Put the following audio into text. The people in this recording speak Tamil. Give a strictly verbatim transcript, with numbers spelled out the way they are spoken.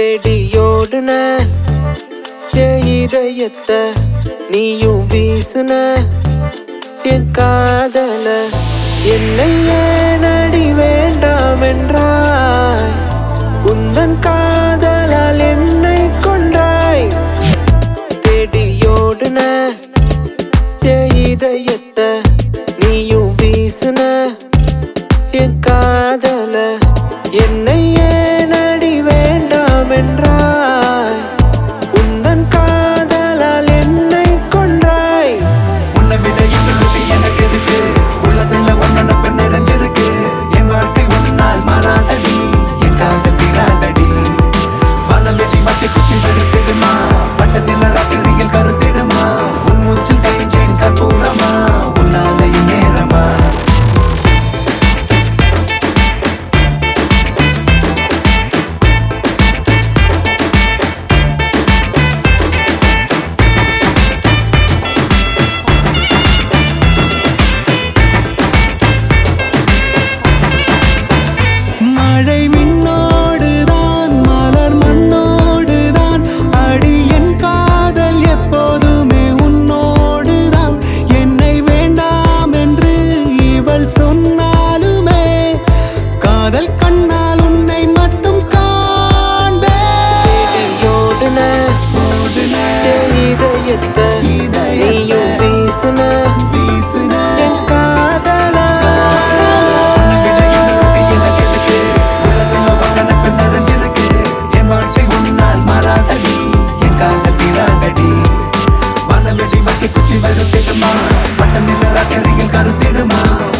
தேடியோடுன என் இதயத்தை நீயும் வீசுன என் காதல என்னை ஏனடி வேண்டாம் என்றாய் உந்தன் காதலால் என்னை கொன்றாய் தேடியோடுன என் இதயத்தை நீயும் வீசுன என் காதல என்னை ஏனடி வேண்டாம் என்றாய் உந்தன் காதலால் என்னை கொன்றாய் உன்னை விட எங்களுக்கு எனக்கு எதுக்கு உள்ளதில்ல ஒன்னப்ப நிறைஞ்சிருக்கு என் வாழ்க்கை உன்னால் மாறாதடி என் காதல் தீராதடி வனம் வெட்டி மட்டி குச்சி வெறுத்திடுமா பட்ட நில ராத்திரியில் கருத்திடுமா உன் மூச்சில் தேஞ்சேன் கற்பூரமா உன்னால நேரமா மழை மின்னோடுதான் மலர் மண்ணோடுதான் அடி என் காதல் எப்போதுமே உன்னோடுதான் என்னை வேண்டாம் என்று இவள் சொன்னாலுமே காதல் கண்ணால் உன்னை மட்டும் காண்பேன் தேடியோடுன என் இதயத்தை நீயும் வீசுன வீசுன என் காதலா என் வாழ்க்கை உன்னால் மாறாதடி என் காதல் தீராதடி வனம் வெட்டி மட்டி குச்சி வெறுத்திடுமா பட்ட நில ராத்திரியில் கருத்திடுமா